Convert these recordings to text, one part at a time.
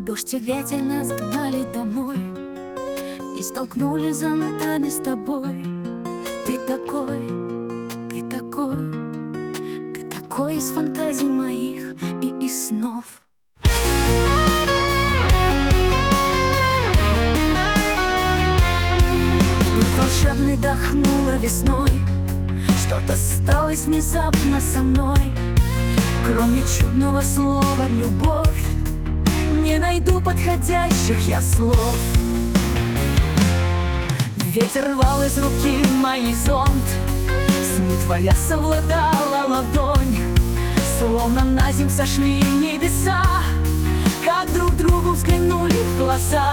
Дождь и ветер нас гнали домой и столкнули за нами с тобой. Ты такой, ты такой, ты такой из фантазий моих и из снов. Волшебный дохнула весной, что-то сталось внезапно со мной. Кроме чудного слова «любовь» не найду подходящих я слов. Ветер рвал из руки мои зонт, с ним твоя совладала ладонь. Словно на земь сошли небеса, как друг другу взглянули в глаза.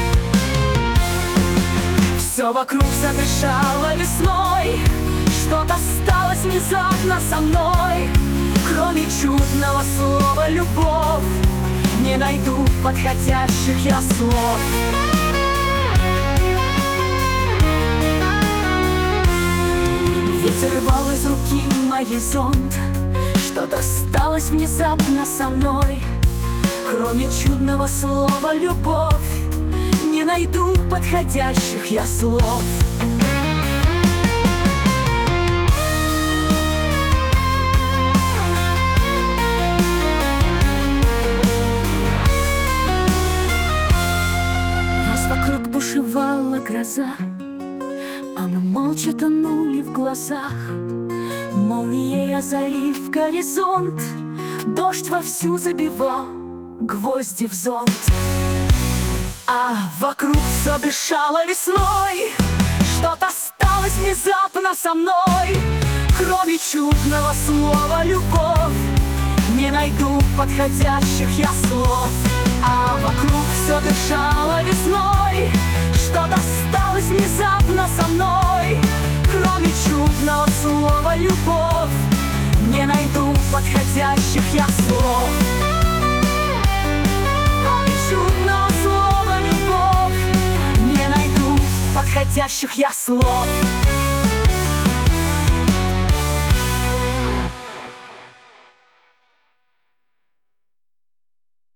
Все вокруг задышало весной, что-то сталось внезапно со мной. Кроме чудного слова «любовь» не найду подходящих я слов. Ветер рвал из руки моей зонт, что-то сталось внезапно со мной. Кроме чудного слова «любовь» не найду подходящих я слов. Вокруг бушевала гроза, а мы молча тонули в глазах. Молнией озарив горизонт, дождь вовсю забивал гвозди в зонт. А вокруг все дышало весной, что-то сталось внезапно со мной. Кроме чудного слова «любовь» не найду подходящих я слов. А вокруг все дышало весной, что-то сталось внезапно со мной. Кроме чудного слова «любовь» не найду подходящих я слов. Кроме чудного слова «любовь» не найду подходящих я слов.